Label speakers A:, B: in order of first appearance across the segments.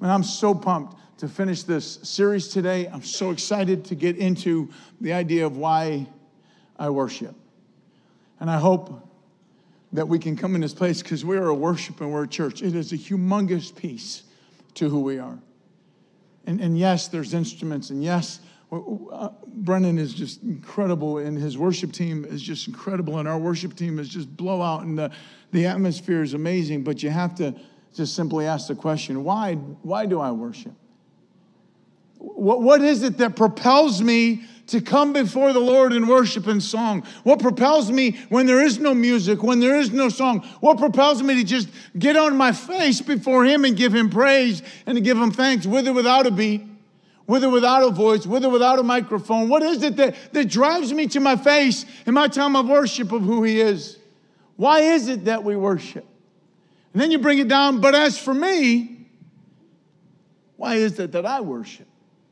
A: And I'm so pumped to finish this series today. I'm so excited to get into the idea of why I worship. And I hope that we can come in this place because we are a worship and we're a church. It is a humongous piece to who we are. And yes, there's instruments. And yes, Brennan is just incredible. And his worship team is just incredible. And our worship team is just blowout. And the atmosphere is amazing. But you have to just simply ask the question, why do I worship? What is it that propels me to come before the Lord in worship and song? What propels me when there is no music, when there is no song? What propels me to just get on my face before Him and give Him praise and to give Him thanks, with or without a beat, with or without a voice, with or without a microphone? What is it that drives me to my face in my time of worship of who He is? Why is it that we worship? And then you bring it down, but as for me, why is it that I worship?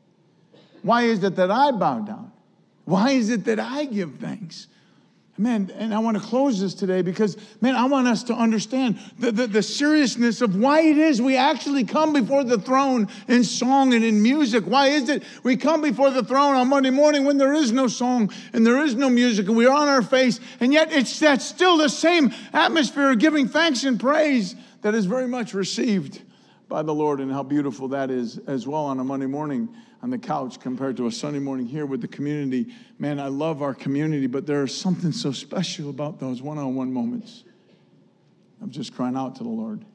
A: Why is it that I bow down? Why is it that I give thanks? Man, and I want to close this today because, man, I want us to understand the seriousness of why it is we actually come before the throne in song and in music. Why is it we come before the throne on Monday morning when there is no song and there is no music and we're on our face, and yet that's still the same atmosphere of giving thanks and praise that is very much received by the Lord, and how beautiful that is as well on a Monday morning on the couch compared to a Sunday morning here with the community. Man, I love our community, but there's something so special about those one-on-one moments of just crying out to the Lord.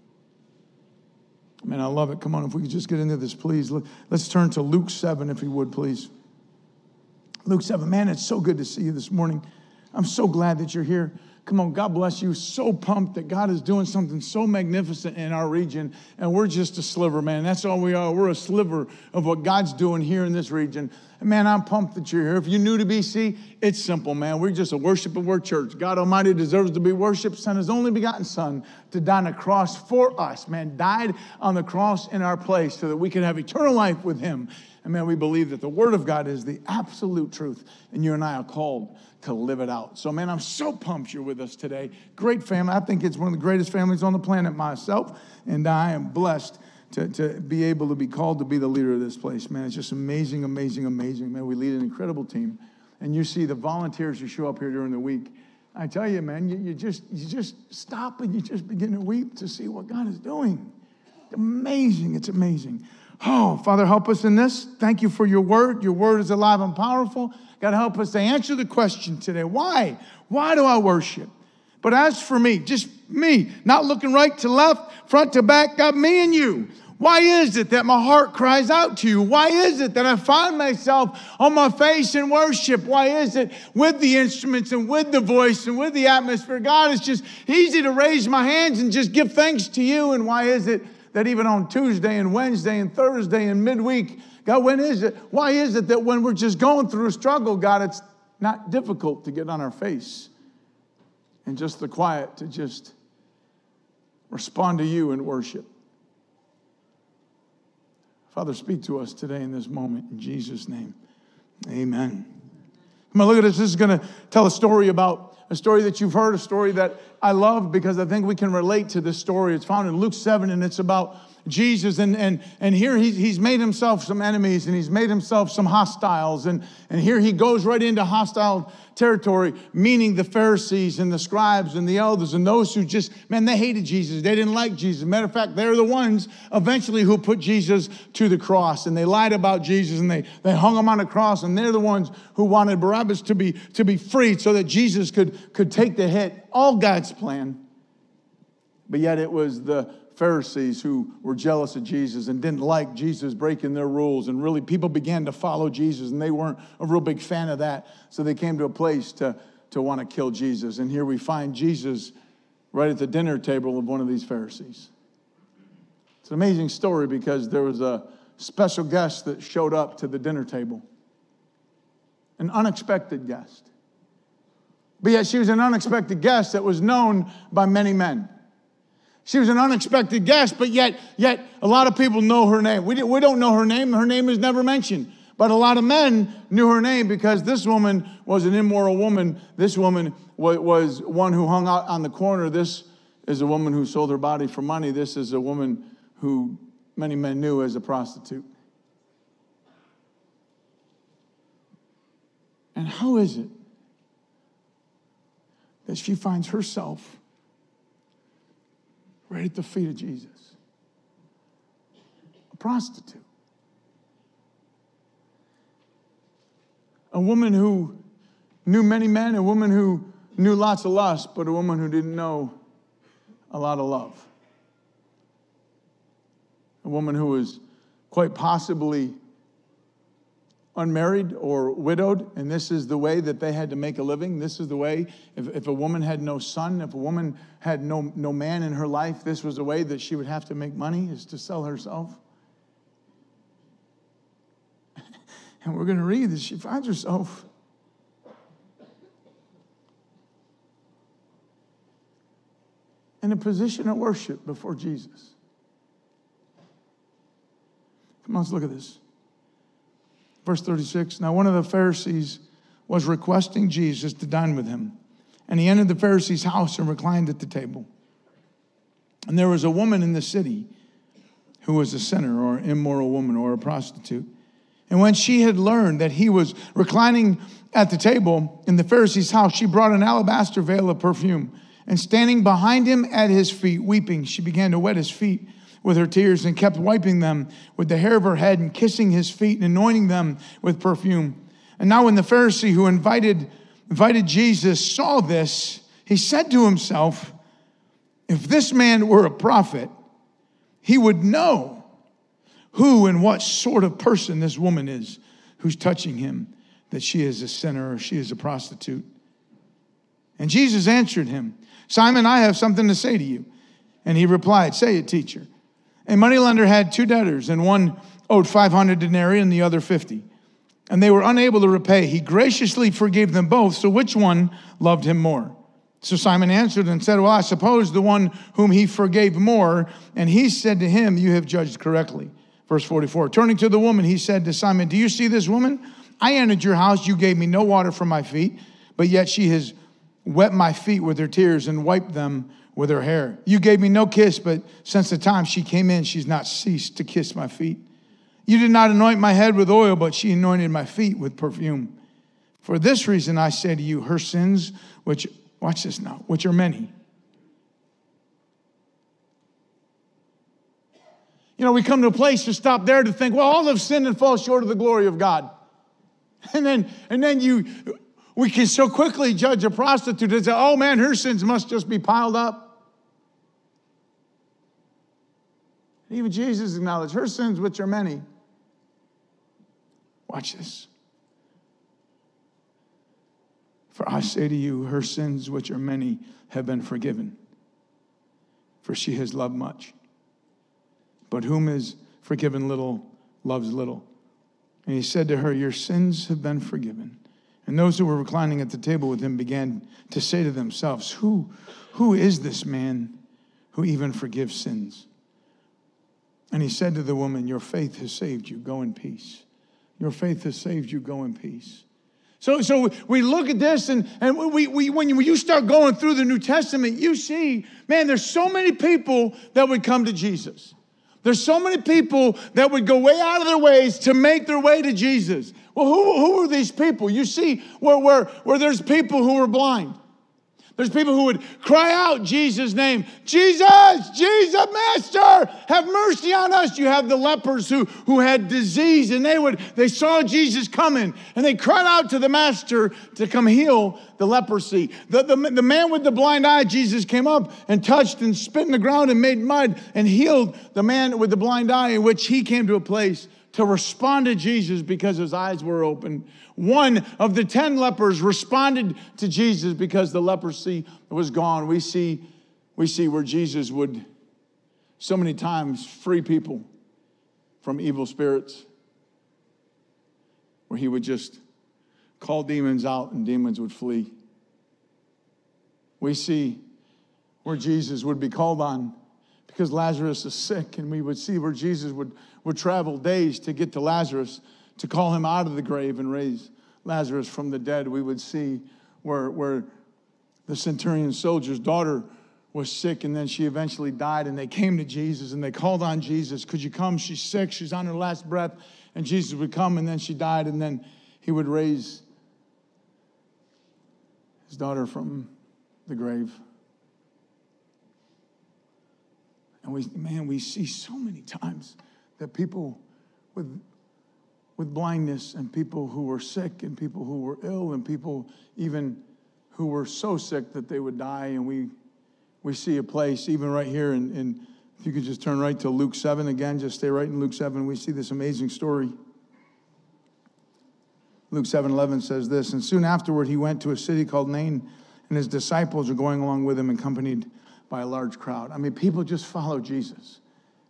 A: Man, I love it. Come on, if we could just get into this, please. Let's turn to Luke 7, if you would, please. Luke 7. Man, it's so good to see you this morning. I'm so glad that you're here. Come on, God bless you. So pumped that God is doing something so magnificent in our region, and we're just a sliver, man. That's all we are. We're a sliver of what God's doing here in this region. And man, I'm pumped that you're here. If you're new to BC, it's simple, man. We're just a worship and we're church. God Almighty deserves to be worshiped. Sent His only begotten Son to die on the cross for us, man. Died on the cross in our place so that we could have eternal life with Him. And man, we believe that the Word of God is the absolute truth, and you and I are called to live it out. So, man, I'm so pumped you're with us today. Great family. I think it's one of the greatest families on the planet myself, and I am blessed to be able to be called to be the leader of this place, man. It's just amazing, amazing, amazing, man. We lead an incredible team, and you see the volunteers who show up here during the week. I tell you, man, you just stop and you just begin to weep to see what God is doing. It's amazing. It's amazing. Oh, Father, help us in this. Thank you for your word. Your word is alive and powerful. God, help us to answer the question today. Why? Why do I worship? But as for me, just me, not looking right to left, front to back, God, me and you. Why is it that my heart cries out to you? Why is it that I find myself on my face in worship? Why is it with the instruments and with the voice and with the atmosphere? God, it's just easy to raise my hands and just give thanks to you. And why is it that even on Tuesday and Wednesday and Thursday and midweek, God, why is it that when we're just going through a struggle, God, it's not difficult to get on our face and just the quiet to just respond to you in worship? Father, speak to us today in this moment in Jesus' name. Amen. Come on, look at this. This is going to tell a story that you've heard, a story that I love because I think we can relate to this story. It's found in Luke 7, and it's about Jesus. And here he's made himself some enemies, and he's made himself some hostiles. And here he goes right into hostile territory, meaning the Pharisees and the scribes and the elders and those who just, man, they hated Jesus. They didn't like Jesus. Matter of fact, they're the ones eventually who put Jesus to the cross, and they lied about Jesus, and they hung him on a cross, and they're the ones who wanted Barabbas to be freed so that Jesus could take the hit. All God's plan. But yet it was the Pharisees who were jealous of Jesus and didn't like Jesus breaking their rules. And really people began to follow Jesus, and they weren't a real big fan of that. So they came to a place to want to kill Jesus. And here we find Jesus right at the dinner table of one of these Pharisees. It's an amazing story because there was a special guest that showed up to the dinner table. An unexpected guest. But yet she was an unexpected guest that was known by many men. She was an unexpected guest, but yet a lot of people know her name. We don't know her name. Her name is never mentioned. But a lot of men knew her name because this woman was an immoral woman. This woman was one who hung out on the corner. This is a woman who sold her body for money. This is a woman who many men knew as a prostitute. And how is it that she finds herself right at the feet of Jesus? A prostitute. A woman who knew many men, a woman who knew lots of lust, but a woman who didn't know a lot of love. A woman who was quite possibly unmarried or widowed, and this is the way that they had to make a living. This is the way, if a woman had no son, if a woman had no man in her life, this was the way that she would have to make money, is to sell herself. And we're going to read that she finds herself in a position of worship before Jesus. Come on, let's look at this. Verse 36, now one of the Pharisees was requesting Jesus to dine with him. And he entered the Pharisee's house and reclined at the table. And there was a woman in the city who was a sinner or immoral woman or a prostitute. And when she had learned that he was reclining at the table in the Pharisee's house, she brought an alabaster vial of perfume. And standing behind him at his feet, weeping, she began to wet his feet with her tears and kept wiping them with the hair of her head and kissing his feet and anointing them with perfume. And now when the Pharisee who invited Jesus saw this, he said to himself, if this man were a prophet, he would know who and what sort of person this woman is who's touching him, that she is a sinner or she is a prostitute. And Jesus answered him, Simon, I have something to say to you. And he replied, say it, teacher. A moneylender had two debtors, and one owed 500 denarii and the other 50. And they were unable to repay. He graciously forgave them both, so which one loved him more? So Simon answered and said, well, I suppose the one whom he forgave more. And he said to him, you have judged correctly. Verse 44, turning to the woman, he said to Simon, do you see this woman? I entered your house, you gave me no water for my feet, but yet she has wet my feet with her tears and wiped them with her hair. You gave me no kiss, but since the time she came in, she's not ceased to kiss my feet. You did not anoint my head with oil, but she anointed my feet with perfume. For this reason, I say to you, her sins, which, watch this now, which are many. You know, we come to a place to stop there to think, well, all have sinned and fall short of the glory of God. And then we can so quickly judge a prostitute and say, oh man, her sins must just be piled up. Even Jesus acknowledged her sins, which are many. Watch this. For I say to you, her sins, which are many, have been forgiven. For she has loved much. But whom is forgiven little, loves little. And he said to her, your sins have been forgiven. And those who were reclining at the table with him began to say to themselves, who is this man who even forgives sins? And he said to the woman, your faith has saved you. Go in peace. Your faith has saved you. Go in peace. So we look at this, and when you start going through the New Testament, you see, man, there's so many people that would come to Jesus. There's so many people that would go way out of their ways to make their way to Jesus. Well, who are these people? You see where there's people who are blind. There's people who would cry out Jesus' name. Jesus, Jesus, Master, have mercy on us. You have the lepers who had disease, and they saw Jesus coming, and they cried out to the Master to come heal the leprosy. The man with the blind eye, Jesus came up and touched and spit in the ground and made mud and healed the man with the blind eye, in which he came to a place to respond to Jesus because his eyes were open. One of the 10 lepers responded to Jesus because the leprosy was gone. We see where Jesus would so many times free people from evil spirits, where he would just call demons out and demons would flee. We see where Jesus would be called on because Lazarus is sick, and we would see where Jesus would travel days to get to Lazarus, to call him out of the grave and raise Lazarus from the dead. We would see where the centurion's soldier's daughter was sick, and then she eventually died, and they came to Jesus, and they called on Jesus. Could you come? She's sick. She's on her last breath. And Jesus would come, and then she died, and then he would raise his daughter from the grave. And we see so many times that people with blindness, and people who were sick, and people who were ill, and people even who were so sick that they would die. And we see a place, even right here, and if you could just turn right to Luke 7 again, just stay right in Luke 7. We see this amazing story. Luke 7:11 says this, and soon afterward he went to a city called Nain, and his disciples were going along with him, accompanied by a large crowd. I mean, people just follow Jesus.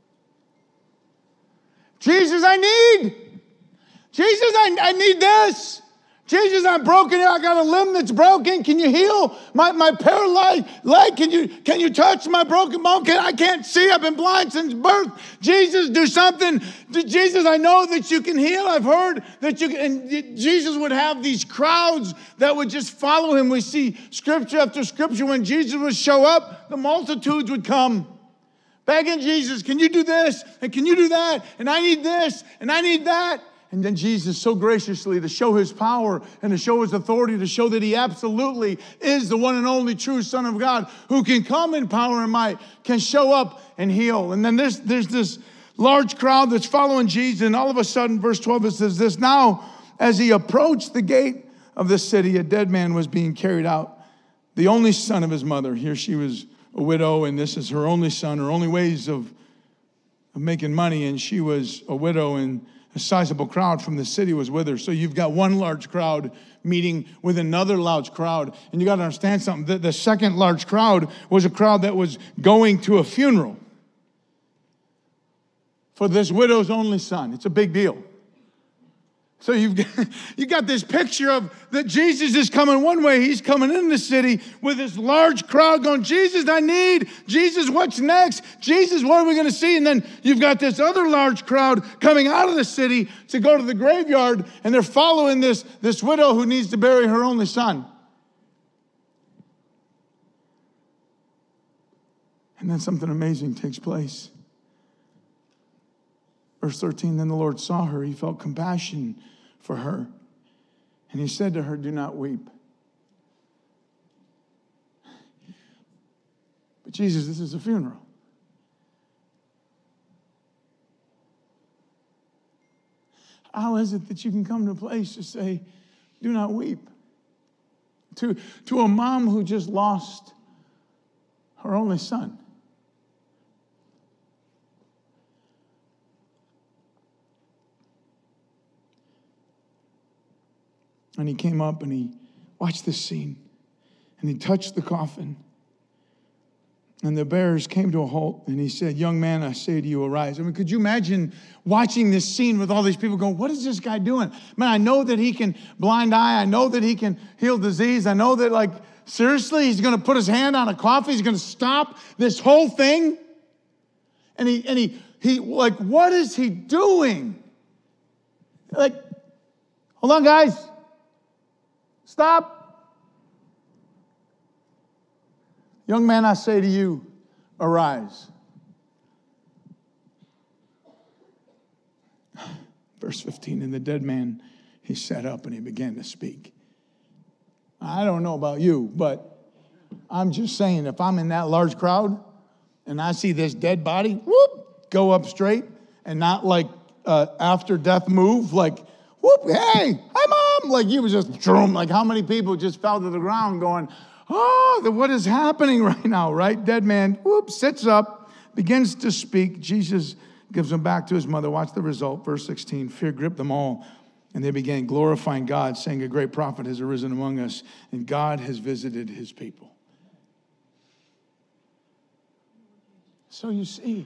A: Jesus, I need. Jesus, I need this. Jesus, I'm broken. I got a limb that's broken. Can you heal my paralyzed leg? Can you touch my broken bone? I can't see. I've been blind since birth. Jesus, do something. Jesus, I know that you can heal. I've heard that you can. And Jesus would have these crowds that would just follow him. We see scripture after scripture. When Jesus would show up, the multitudes would come begging Jesus, can you do this? And can you do that? And I need this. And I need that. And then Jesus, so graciously, to show his power and to show his authority, to show that he absolutely is the one and only true Son of God who can come in power and might, can show up and heal. And then there's this large crowd that's following Jesus. And all of a sudden, verse 12, it says this, now as he approached the gate of the city, a dead man was being carried out, the only son of his mother. Here she was a widow, and this is her only son, her only ways of making money. And she was a widow, and a sizable crowd from the city was with her. So you've got one large crowd meeting with another large crowd. And you got to understand something. The second large crowd was a crowd that was going to a funeral for this widow's only son. It's a big deal. So you got this picture of that Jesus is coming one way. He's coming in the city with this large crowd going, Jesus, I need. Jesus, what's next? Jesus, what are we going to see? And then you've got this other large crowd coming out of the city to go to the graveyard, and they're following this widow who needs to bury her only son. And then something amazing takes place. Verse 13, then the Lord saw her. He felt compassion for her. And he said to her, do not weep. But Jesus, this is a funeral. How is it that you can come to a place to say, do not weep? To a mom who just lost her only son. And he came up and he watched this scene. And he touched the coffin. And the bearers came to a halt. And he said, young man, I say to you, arise. I mean, could you imagine watching this scene with all these people going, what is this guy doing? Man, I know that he can blind eye. I know that he can heal disease. I know that, seriously, he's going to put his hand on a coffin. He's going to stop this whole thing. And he what is he doing? Hold on, guys. Stop. Young man, I say to you, arise. Verse 15, and the dead man, he sat up and he began to speak. I don't know about you, but I'm just saying, if I'm in that large crowd and I see this dead body, whoop, go up straight and not after death move, whoop, hey, hi, Mom. He was just, how many people just fell to the ground going, oh, what is happening right now, right? Dead man, whoop, sits up, begins to speak. Jesus gives him back to his mother. Watch the result. Verse 16, fear gripped them all, and they began glorifying God, saying, a great prophet has arisen among us, and God has visited his people. So you see,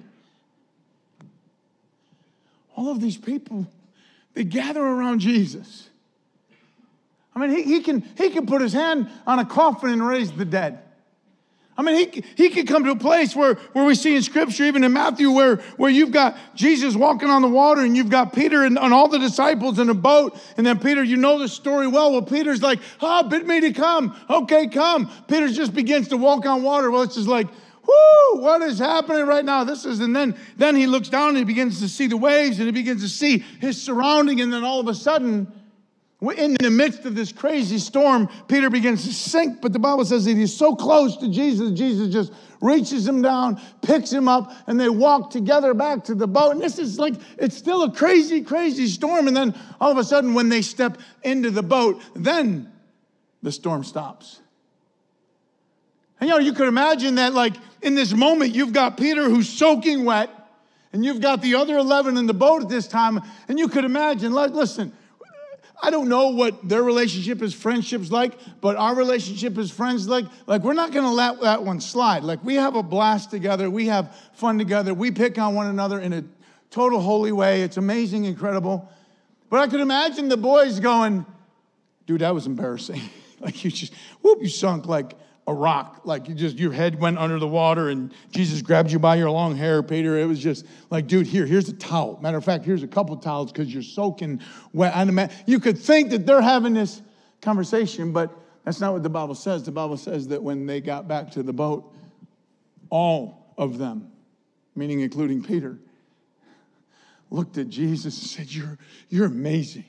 A: all of these people, they gather around Jesus. I mean, he can put his hand on a coffin and raise the dead. I mean, he could come to a place where we see in Scripture, even in Matthew, where you've got Jesus walking on the water, and you've got Peter and all the disciples in a boat. And then Peter, you know the story well. Well, Peter's like, bid me to come. Okay, come. Peter just begins to walk on water. Well, it's just whoo, what is happening right now? And then he looks down and he begins to see the waves and he begins to see his surrounding. And then all of a sudden, in the midst of this crazy storm, Peter begins to sink. But the Bible says that he's so close to Jesus, Jesus just reaches him down, picks him up, and they walk together back to the boat. And this is like, it's still a crazy, crazy storm. And then all of a sudden, when they step into the boat, then the storm stops. And you could imagine that, like, in this moment, you've got Peter who's soaking wet, and you've got the other 11 in the boat at this time. And you could imagine, listen, I don't know what their relationship is, friendships like, but our relationship as friends like we're not going to let that one slide. Like, we have a blast together. We have fun together. We pick on one another in a total holy way. It's amazing, incredible. But I could imagine the boys going, dude, that was embarrassing. Like, you sunk like a rock. Like, your head went under the water and Jesus grabbed you by your long hair, Peter. It was just like, dude, here's a towel. Matter of fact, here's a couple towels because you're soaking wet. You could think that they're having this conversation, but that's not what the Bible says. The Bible says that when they got back to the boat, all of them, meaning including Peter, looked at Jesus and said, you're amazing.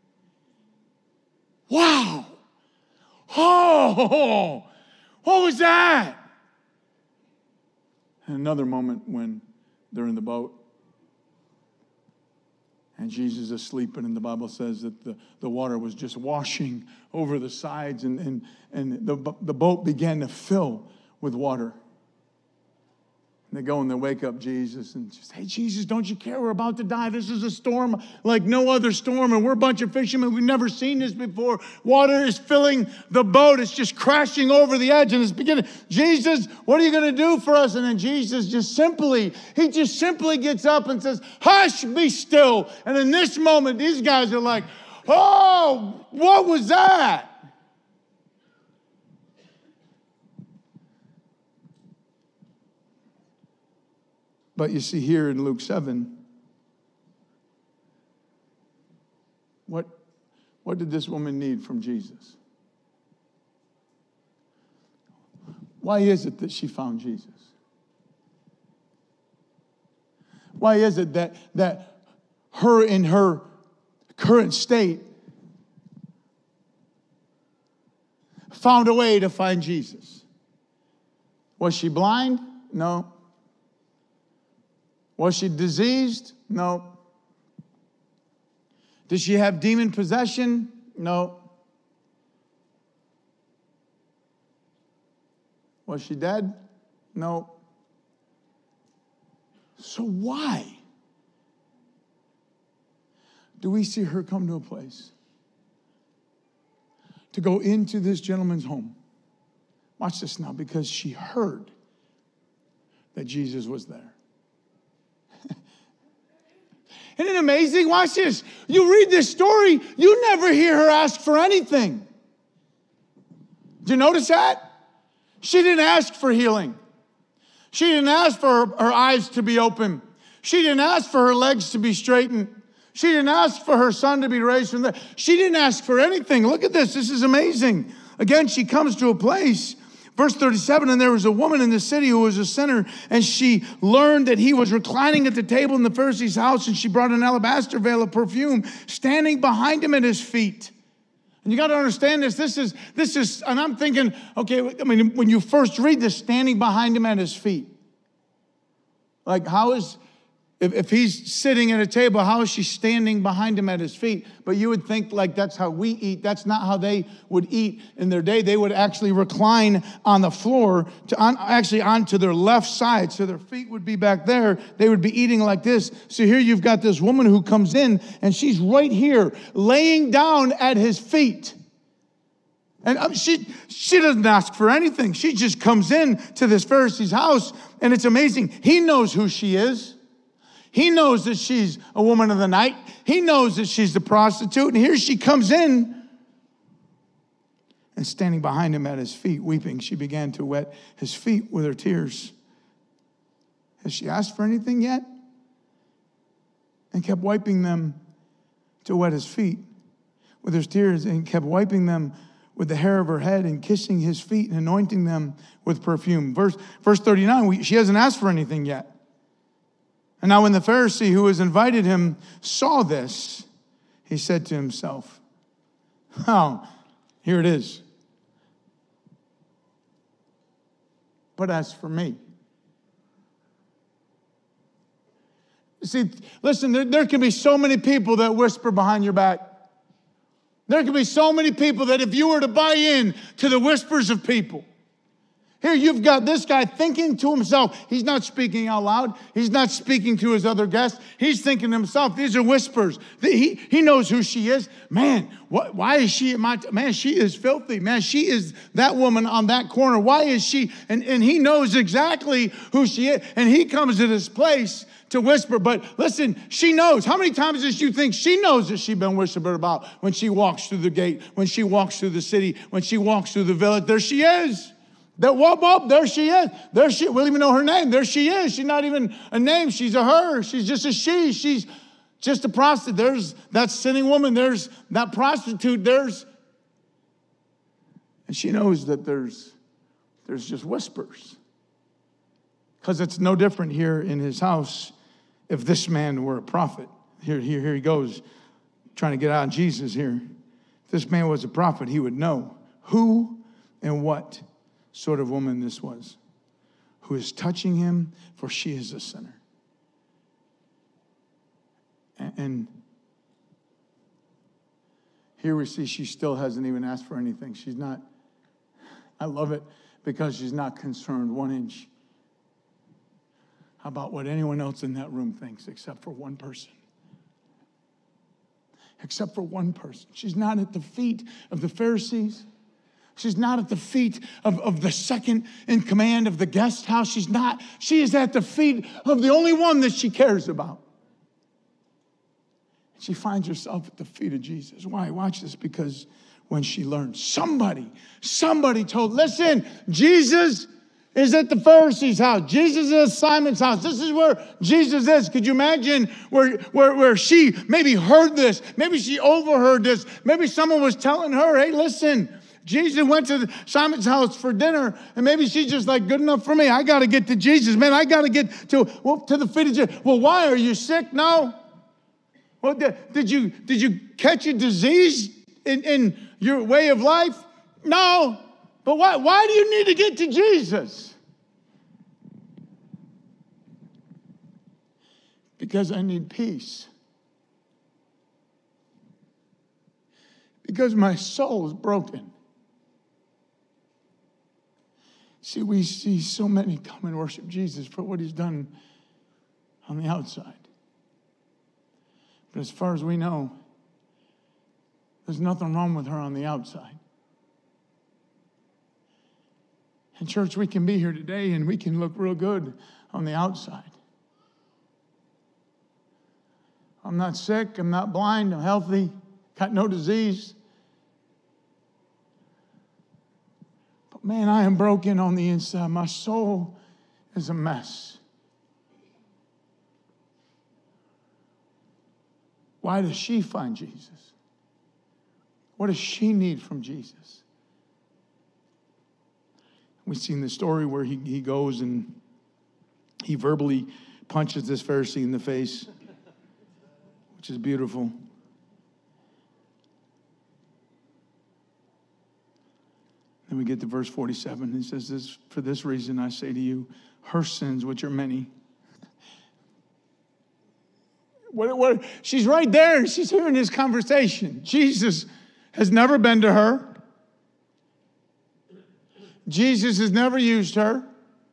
A: Wow. Oh, what was that? And another moment when they're in the boat and Jesus is asleep, and the Bible says that the water was just washing over the sides, and the boat began to fill with water. And they go and they wake up Jesus and just, hey, Jesus, don't you care? We're about to die. This is a storm like no other storm, and we're a bunch of fishermen. We've never seen this before. Water is filling the boat. It's just crashing over the edge, and it's beginning. Jesus, what are you going to do for us? And then Jesus just simply gets up and says, hush, be still. And in this moment, these guys are like, oh, what was that? But you see here in Luke 7, what did this woman need from Jesus? Why is it that she found Jesus? Why is it that her in her current state found a way to find Jesus? Was she blind? No. Was she diseased? No. Did she have demon possession? No. Was she dead? No. So why do we see her come to a place to go into this gentleman's home? Watch this now, because she heard that Jesus was there. Isn't it amazing? Watch this. You read this story, you never hear her ask for anything. Did you notice that? She didn't ask for healing. She didn't ask for her eyes to be open. She didn't ask for her legs to be straightened. She didn't ask for her son to be raised from the dead. She didn't ask for anything. Look at this. This is amazing. Again, she comes to a place. Verse 37, and there was a woman in the city who was a sinner, and she learned that he was reclining at the table in the Pharisee's house, and she brought an alabaster veil of perfume, standing behind him at his feet. And you got to understand this. This is, and I'm thinking, okay, I mean, when you first read this, standing behind him at his feet. Like, how is, if he's sitting at a table, how is she standing behind him at his feet? But you would think like that's how we eat. That's not how they would eat in their day. They would actually recline on the floor, actually onto their left side. So their feet would be back there. They would be eating like this. So here you've got this woman who comes in, and she's right here laying down at his feet. And she doesn't ask for anything. She just comes in to this Pharisee's house, and it's amazing. He knows who she is. He knows that she's a woman of the night. He knows that she's the prostitute. And here she comes in, and standing behind him at his feet, weeping, she began to wet his feet with her tears. Has she asked for anything yet? And kept wiping them to wet his feet with her tears, and kept wiping them with the hair of her head and kissing his feet and anointing them with perfume. Verse 39, she hasn't asked for anything yet. And now when the Pharisee who has invited him saw this, he said to himself, oh, here it is. But as for me. See, listen, there can be so many people that whisper behind your back. There can be so many people that if you were to buy in to the whispers of people, here you've got this guy thinking to himself. He's not speaking out loud. He's not speaking to his other guests. He's thinking to himself, these are whispers. He knows who she is. Man, why is she at my, man, she is filthy. Man, she is that woman on that corner. Why is she? And he knows exactly who she is. And he comes to this place to whisper. But listen, she knows. How many times does you think she knows that she's been whispered about when she walks through the gate, when she walks through the city, when she walks through the village? There she is. That whoop, whoop, there she is. There she, we don't even know her name. There she is. She's not even a name. She's a her. She's just a she. She's just a prostitute. There's that sinning woman. There's that prostitute. And she knows that there's just whispers. Because it's no different here in his house if this man were a prophet. Here he goes, trying to get out of Jesus here. If this man was a prophet, he would know who and what sort of woman this was, who is touching him, for she is a sinner. And here we see she still hasn't even asked for anything. She's not, I love it, because she's not concerned 1 inch about what anyone else in that room thinks, except for one person. Except for one person. She's not at the feet of the Pharisees. She's not at the feet of the second in command of the guest house. She's not. She is at the feet of the only one that she cares about. She finds herself at the feet of Jesus. Why? Watch this. Because when she learned, somebody told, listen, Jesus is at the Pharisees' house. Jesus is at Simon's house. This is where Jesus is. Could you imagine where she maybe heard this? Maybe she overheard this. Maybe someone was telling her, hey, listen, Jesus went to Simon's house for dinner, and maybe she's just like, good enough for me. I got to get to Jesus. Man, I got to get to the feet of Jesus. Well, why? Are you sick? No. Well, did you catch a disease in your way of life? No. But why do you need to get to Jesus? Because I need peace. Because my soul is broken. See, we see so many come and worship Jesus for what he's done on the outside. But as far as we know, there's nothing wrong with her on the outside. In church, we can be here today and we can look real good on the outside. I'm not sick, I'm not blind, I'm healthy, got no disease. But man, I am broken on the inside. My soul is a mess. Why does she find Jesus? What does she need from Jesus? We've seen the story where he goes and he verbally punches this Pharisee in the face, which is beautiful. Then we get to verse 47. He says this, for this reason I say to you, her sins, which are many. She's right there and she's hearing this conversation. Jesus has never been to her. Jesus has never used her.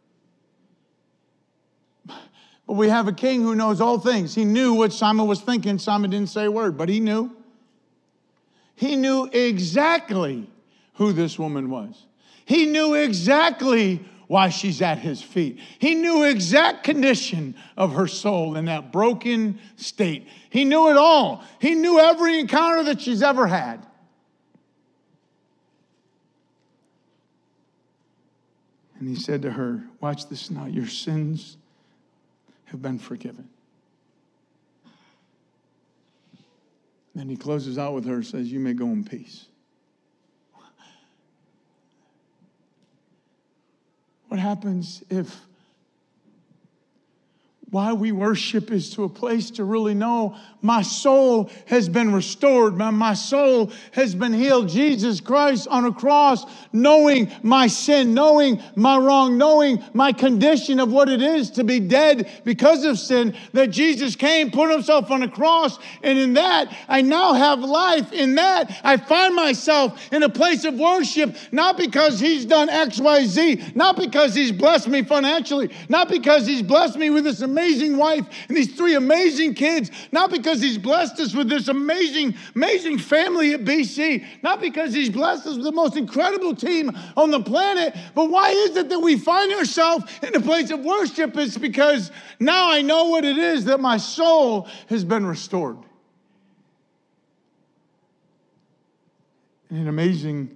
A: But we have a king who knows all things. He knew what Simon was thinking. Simon didn't say a word, but he knew. He knew exactly who this woman was. He knew exactly why she's at his feet. He knew exact condition of her soul in that broken state. He knew it all. He knew every encounter that she's ever had. And he said to her, watch this now, your sins have been forgiven. Then he closes out with her and says, you may go in peace. What happens if why we worship is to a place to really know my soul has been restored. My soul has been healed. Jesus Christ on a cross, knowing my sin, knowing my wrong, knowing my condition of what it is to be dead because of sin, that Jesus came, put himself on a cross, and in that, I now have life. In that, I find myself in a place of worship, not because he's done X, Y, Z, not because he's blessed me financially, not because he's blessed me with this amazing wife and these 3 amazing kids, not because he's blessed us with this amazing family at BC, not because he's blessed us with the most incredible team on the planet, but why is it that we find ourselves in a place of worship? It's because now I know what it is that my soul has been restored. And it's amazing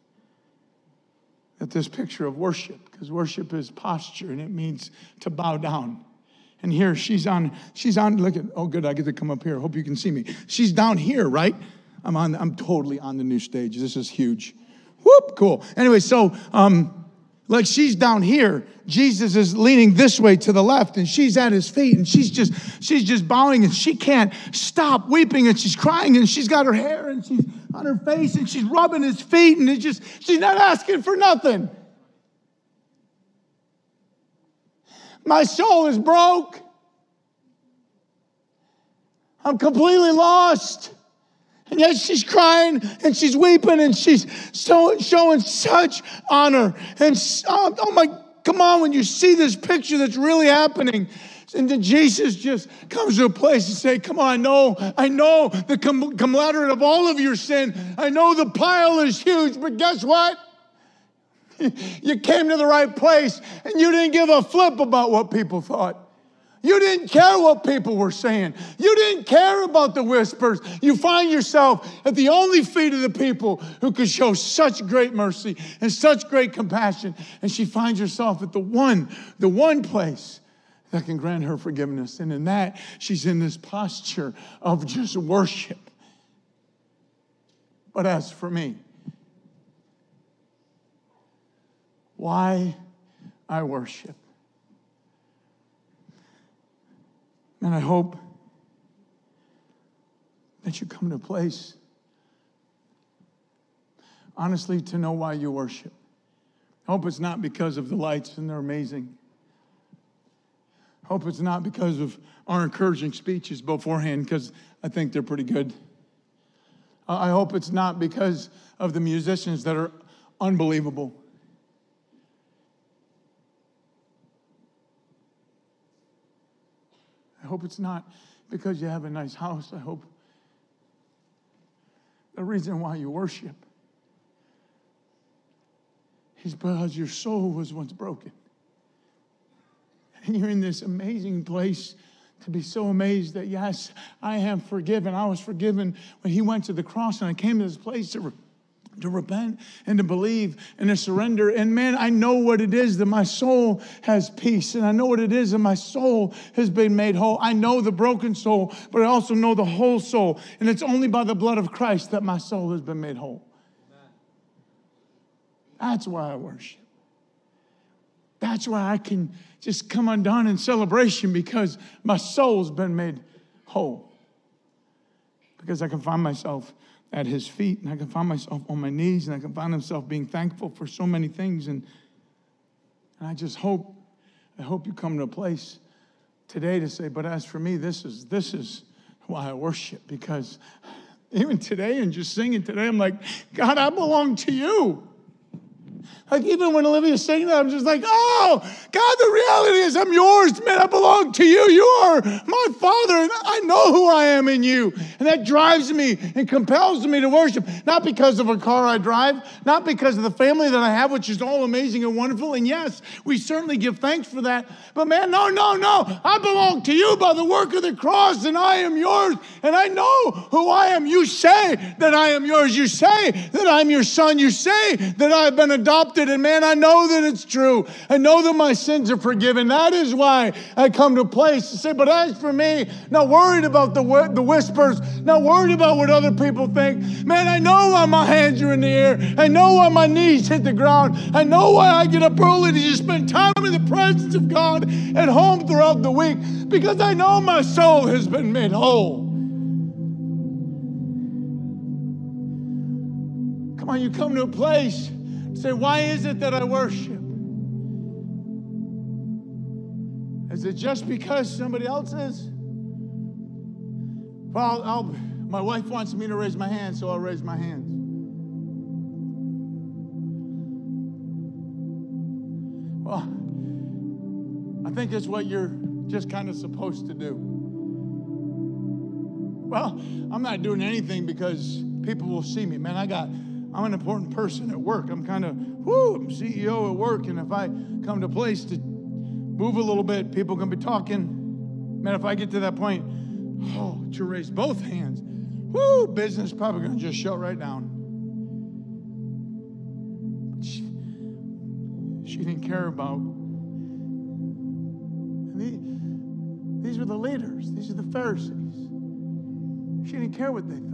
A: that this picture of worship, because worship is posture and it means to bow down. And here she's on, look at, oh good, I get to come up here. Hope you can see me. She's down here, right? I'm totally on the new stage. This is huge. Whoop, cool. Anyway, so, like she's down here. Jesus is leaning this way to the left and she's at his feet and she's just bowing and she can't stop weeping and she's crying and she's got her hair and she's on her face and she's rubbing his feet and she's not asking for nothing. My soul is broke. I'm completely lost. And yet she's crying and she's weeping and she's showing such honor. And oh my, come on, when you see this picture that's really happening. And then Jesus just comes to a place and say, come on, I know the conglomerate of all of your sin. I know the pile is huge, but guess what? You came to the right place and you didn't give a flip about what people thought. You didn't care what people were saying. You didn't care about the whispers. You find yourself at the only feet of the people who could show such great mercy and such great compassion. And she finds herself at the one place that can grant her forgiveness. And in that, she's in this posture of just worship. But as for me, why I worship. And I hope that you come to a place, honestly, to know why you worship. I hope it's not because of the lights and they're amazing. I hope it's not because of our encouraging speeches beforehand, because I think they're pretty good. I hope it's not because of the musicians that are unbelievable. I hope it's not because you have a nice house. I hope the reason why you worship is because your soul was once broken. And you're in this amazing place to be so amazed that, yes, I am forgiven. I was forgiven when he went to the cross, and I came to this place to repent and to believe and to surrender. And man, I know what it is that my soul has peace. And I know what it is that my soul has been made whole. I know the broken soul, but I also know the whole soul. And it's only by the blood of Christ that my soul has been made whole. That's why I worship. That's why I can just come undone in celebration, because my soul's been made whole. Because I can find myself at his feet, and I can find myself on my knees, and I can find myself being thankful for so many things. And I just hope you come to a place today to say, but as for me, this is why I worship. Because even today and just singing today, I'm like, God, I belong to you. Like even when Olivia sang that, I'm just like, oh, God, the reality is I'm yours, man. I belong to you. You are my Father, and I know who I am in you. And that drives me and compels me to worship, not because of a car I drive, not because of the family that I have, which is all amazing and wonderful. And yes, we certainly give thanks for that. But man, no. I belong to you by the work of the cross, and I am yours. And I know who I am. You say that I am yours. You say that I'm your son. You say that I've been adopted adopted. And man, I know that it's true. I know that my sins are forgiven. That is why I come to a place to say, but as for me, not worried about the whispers, not worried about what other people think. Man, I know why my hands are in the air. I know why my knees hit the ground. I know why I get up early to just spend time in the presence of God at home throughout the week, because I know my soul has been made whole. Come on, you come to a place, say, why is it that I worship? Is it just because somebody else is? Well, my wife wants me to raise my hand, so I'll raise my hands. Well, I think that's what you're just kind of supposed to do. Well, I'm not doing anything because people will see me. Man, I'm an important person at work. I'm I'm CEO at work, and if I come to a place to move a little bit, people can be talking. Man, if I get to that point, to raise both hands, business probably going to just shut right down. She didn't care about. These were the leaders. These are the Pharisees. She didn't care what they thought.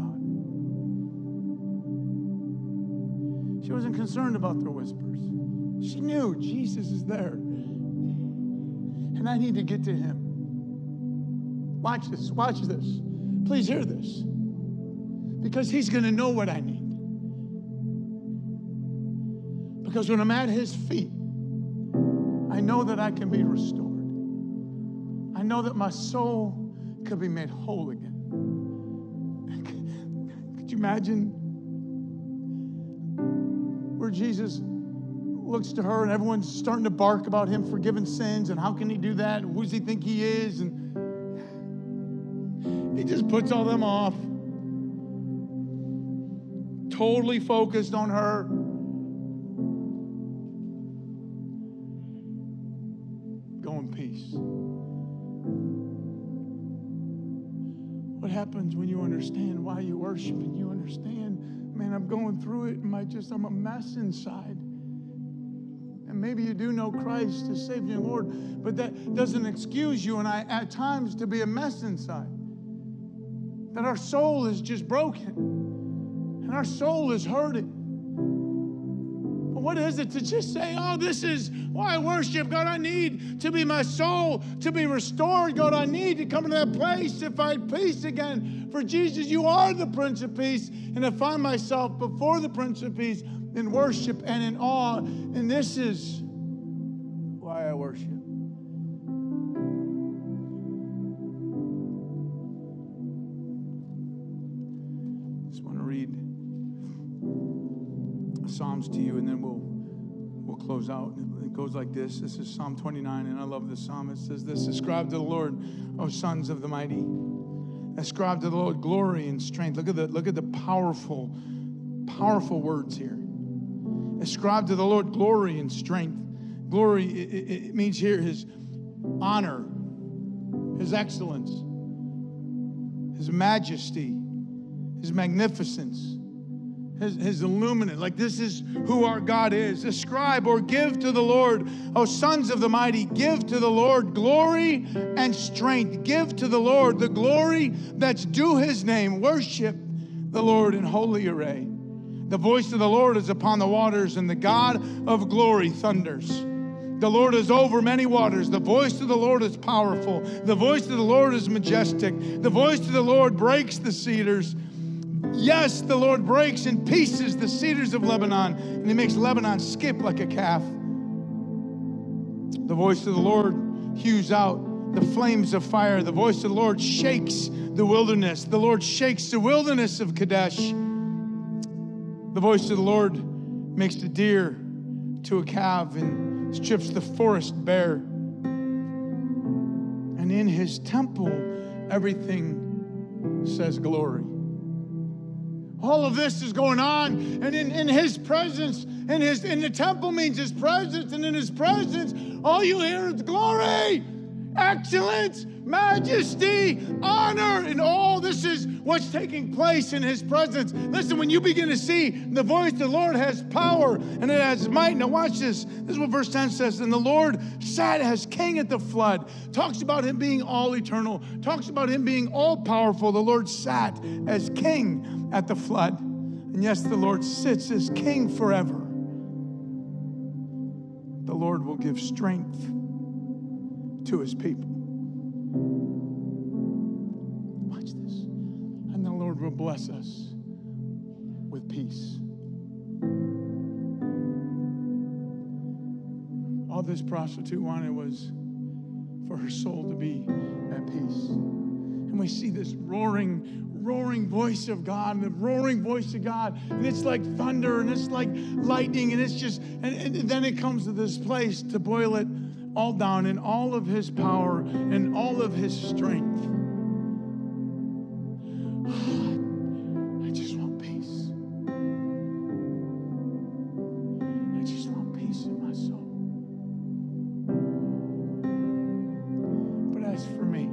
A: She wasn't concerned about their whispers. She knew Jesus is there. And I need to get to him. Watch this. Please hear this. Because he's going to know what I need. Because when I'm at his feet, I know that I can be restored. I know that my soul could be made whole again. Could you imagine where Jesus looks to her and everyone's starting to bark about him forgiving sins and how can he do that and who does he think he is, and he just puts all them off, totally focused on her. Go in peace. What happens when you understand why you worship and you understand, man, I'm going through it and I'm a mess inside. And maybe you do know Christ as Savior and Lord, but that doesn't excuse you and I at times to be a mess inside. That our soul is just broken and our soul is hurting. But what is it to just say, this is why I worship? God, I need to be my soul to be restored. God, I need to come to that place to find peace again. For Jesus, you are the Prince of Peace. And I find myself before the Prince of Peace in worship and in awe. And this is why I worship. Just want to read Psalms to you, and then we'll close out. It goes like this. This is Psalm 29, and I love this psalm. It says this: ascribe to the Lord, O sons of the mighty. Ascribe to the Lord glory and strength. Look at the powerful words here. Ascribe to the Lord glory and strength. Glory, it means here his honor, his excellence, his majesty, his magnificence, his illuminate. Like, this is who our God is. Ascribe or give to the Lord, O sons of the mighty, give to the Lord glory and strength. Give to the Lord the glory that's due his name. Worship the Lord in holy array. The voice of the Lord is upon the waters, and the God of glory thunders. The Lord is over many waters. The voice of the Lord is powerful. The voice of the Lord is majestic. The voice of the Lord breaks the cedars. Yes, the Lord breaks in pieces the cedars of Lebanon, and he makes Lebanon skip like a calf. The voice of the Lord hews out the flames of fire. The voice of the Lord shakes the wilderness. The Lord shakes the wilderness of Kadesh. The voice of the Lord makes the deer to a calf and strips the forest bare. And in his temple, everything says glory. All of this is going on, and in his presence, in the temple means his presence, and in his presence, all you hear is glory, excellence, majesty, honor, and all this is is what's taking place in his presence. Listen, when you begin to see the voice of the Lord has power and it has might. Now watch this. This is what verse 10 says. And the Lord sat as king at the flood. Talks about him being all eternal. Talks about him being all powerful. The Lord sat as king at the flood. And yes, the Lord sits as king forever. The Lord will give strength to his people. Watch this. And the Lord will bless us with peace. All this prostitute wanted was for her soul to be at peace. And we see this roaring voice of God, and the roaring voice of God, and it's like thunder, and it's like lightning, and it's just, and then it comes to this place to boil it all down in all of his power and all of his strength. I just want peace. I just want peace in my soul. But as for me,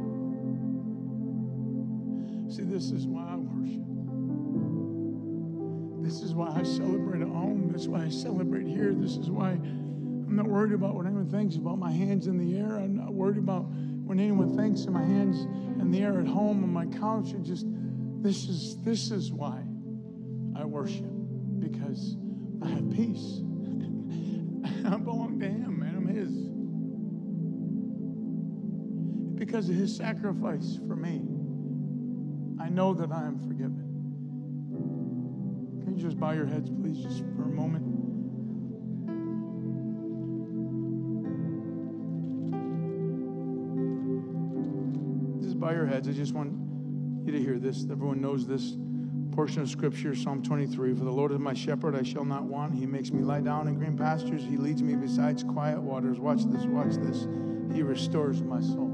A: see, this is why I worship. This is why I celebrate at home. This is why I celebrate here. This is why I'm not worried about what anyone thinks about my hands in the air. I'm not worried about what anyone thinks of my hands in the air at home on my couch. And just, this is why I worship. Because I have peace. I belong to him, man. I'm his. Because of his sacrifice for me, I know that I am forgiven. Can you just bow your heads, please, just for a moment? Just bow your heads. I just want you to hear this. Everyone knows this portion of Scripture, Psalm 23. For the Lord is my shepherd, I shall not want. He makes me lie down in green pastures. He leads me beside quiet waters. Watch this, watch this. He restores my soul.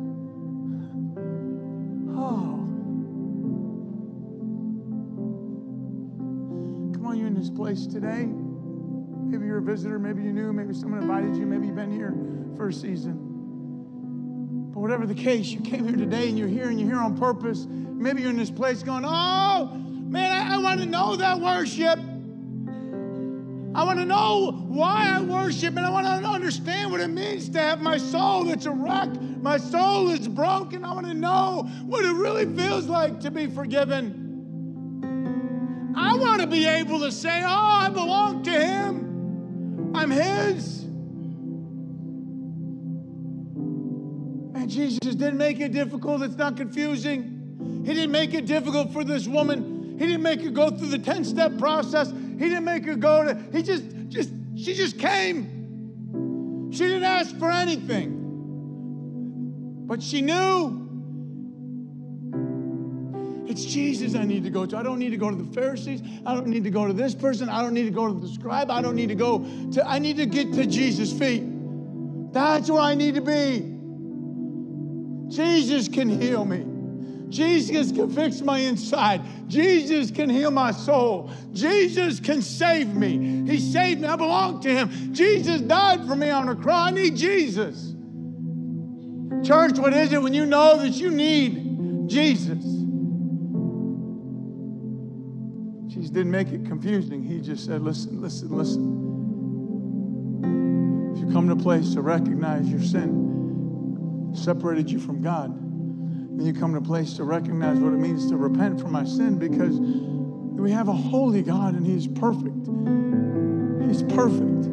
A: Oh. Come on, you're in this place today. Maybe you're a visitor, maybe you're new, maybe someone invited you, maybe you've been here for a season. But whatever the case, you came here today and you're here on purpose. Maybe you're in this place going, oh, man, I want to know that worship. I want to know why I worship, and I want to understand what it means to have my soul that's a wreck. My soul is broken. I want to know what it really feels like to be forgiven. I want to be able to say, oh, I belong to him. I'm his. And Jesus didn't make it difficult. It's not confusing. He didn't make it difficult for this woman. He didn't make her go through the 10-step process. He didn't make her go to, she just came. She didn't ask for anything. But she knew it's Jesus I need to go to. I don't need to go to the Pharisees. I don't need to go to this person. I don't need to go to the scribe. I need to get to Jesus' feet. That's where I need to be. Jesus can heal me. Jesus can fix my inside. Jesus can heal my soul. Jesus can save me. He saved me. I belong to him. Jesus died for me on a cross. I need Jesus. Church, what is it when you know that you need Jesus? Jesus didn't make it confusing. He just said, listen. If you come to a place to recognize your sin separated you from God, then you come to a place to recognize what it means to repent from my sin, because we have a holy God and he's perfect. He's perfect.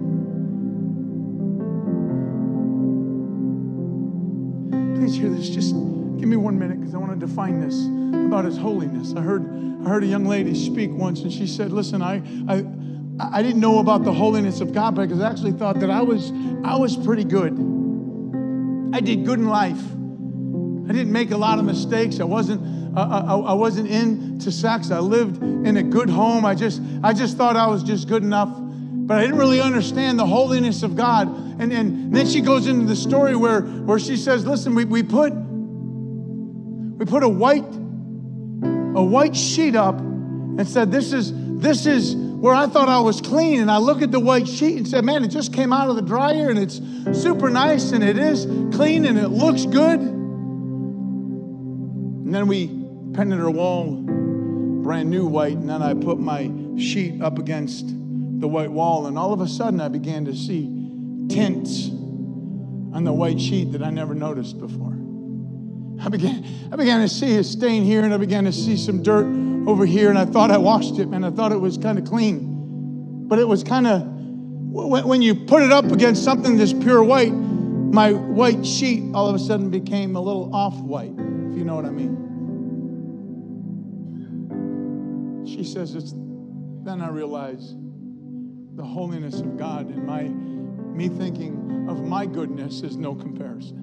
A: Please hear this. Just give me 1 minute, because I want to define this about his holiness. I heard a young lady speak once, and she said, listen, I didn't know about the holiness of God, because I actually thought that I was pretty good. I did good in life. I didn't make a lot of mistakes. I wasn't into sex. I lived in a good home. I just thought I was just good enough. But I didn't really understand the holiness of God. And then she goes into the story where she says, listen, we put a white sheet up and said, this is where I thought I was clean. And I look at the white sheet and said, man, it just came out of the dryer and it's super nice and it is clean and it looks good. And then we painted our wall brand new white, and then I put my sheet up against the white wall, and all of a sudden I began to see tints on the white sheet that I never noticed before. I began to see a stain here, and I began to see some dirt over here, and I thought I washed it, man. I thought it was kind of clean. But it was kind of, when you put it up against something that's pure white, my white sheet all of a sudden became a little off-white, if you know what I mean. She says, then I realized the holiness of God, and me thinking of my goodness is no comparison.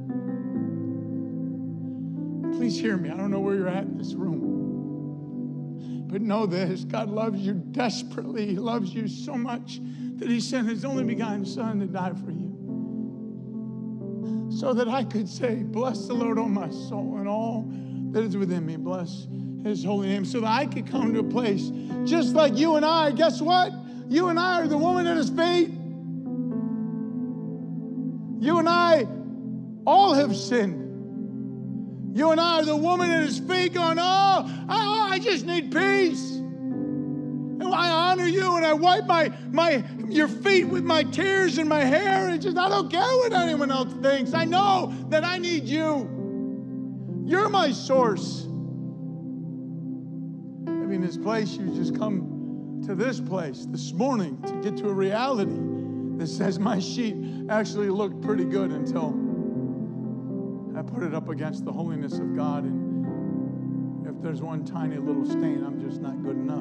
A: Please hear me. I don't know where you're at in this room. But know this, God loves you desperately. He loves you so much that He sent His only begotten Son to die for you. So that I could say, bless the Lord, O my soul, and all that is within me. Bless His holy name. So that I could come to a place just like you and I. Guess what? You and I are the woman at His feet. You and I all have sinned. You and I are the woman at His feet going, I just need peace. And I honor you, and I wipe your feet with my tears and my hair, and I don't care what anyone else thinks. I know that I need you. You're my source. Maybe in this place, you just come to this place this morning to get to a reality that says my sheet actually looked pretty good until I put it up against the holiness of God, and if there's one tiny little stain, I'm just not good enough.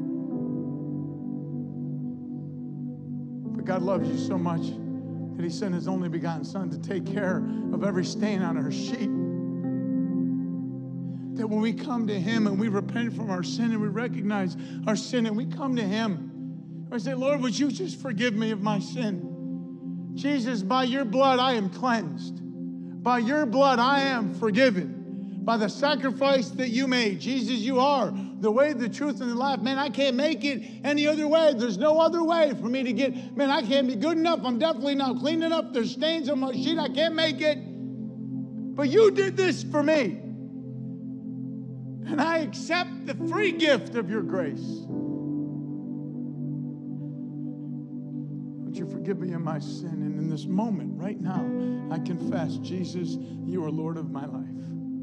A: But God loves you so much that He sent His only begotten Son to take care of every stain on our sheet. That when we come to Him and we repent from our sin and we recognize our sin and we come to Him, I say, Lord, would you just forgive me of my sin? Jesus, by your blood I am cleansed. By your blood, I am forgiven. By the sacrifice that you made. Jesus, you are the way, the truth, and the life. Man, I can't make it any other way. There's no other way for me to get, man, I can't be good enough. I'm definitely not clean enough. There's stains on my sheet. I can't make it. But you did this for me. And I accept the free gift of your grace. Would you forgive me of my sin? And in this moment, right now, I confess, Jesus, you are Lord of my life.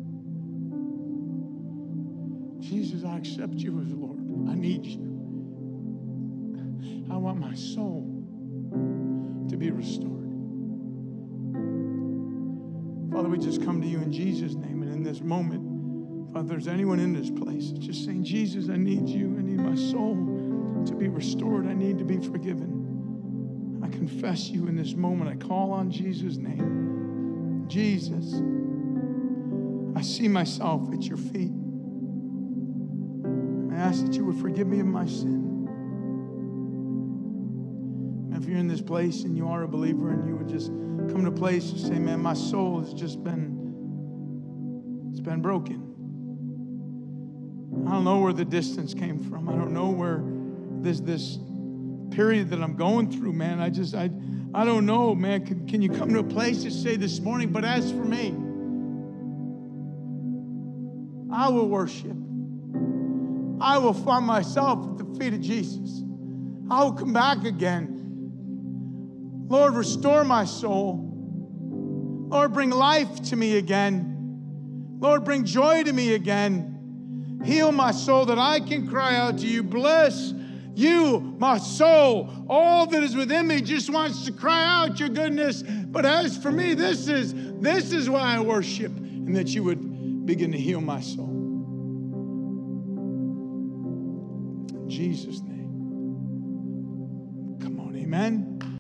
A: Jesus, I accept you as Lord. I need you. I want my soul to be restored. Father, we just come to you in Jesus' name. And in this moment, Father, if there's anyone in this place that's just saying, Jesus, I need you. I need my soul to be restored. I need to be forgiven. I confess you in this moment. I call on Jesus' name. Jesus, I see myself at your feet. I ask that you would forgive me of my sin. And if you're in this place and you are a believer and you would just come to a place and say, man, my soul has just been broken. I don't know where the distance came from. I don't know where this period that I'm going through, man. I don't know, man. Can you come to a place to say this morning, but as for me, I will worship. I will find myself at the feet of Jesus. I will come back again. Lord, restore my soul. Lord, bring life to me again. Lord, bring joy to me again. Heal my soul that I can cry out to you. Bless you, my soul. All that is within me just wants to cry out your goodness. But as for me, this is why I worship, and that you would begin to heal my soul. In Jesus' name. Come on, amen.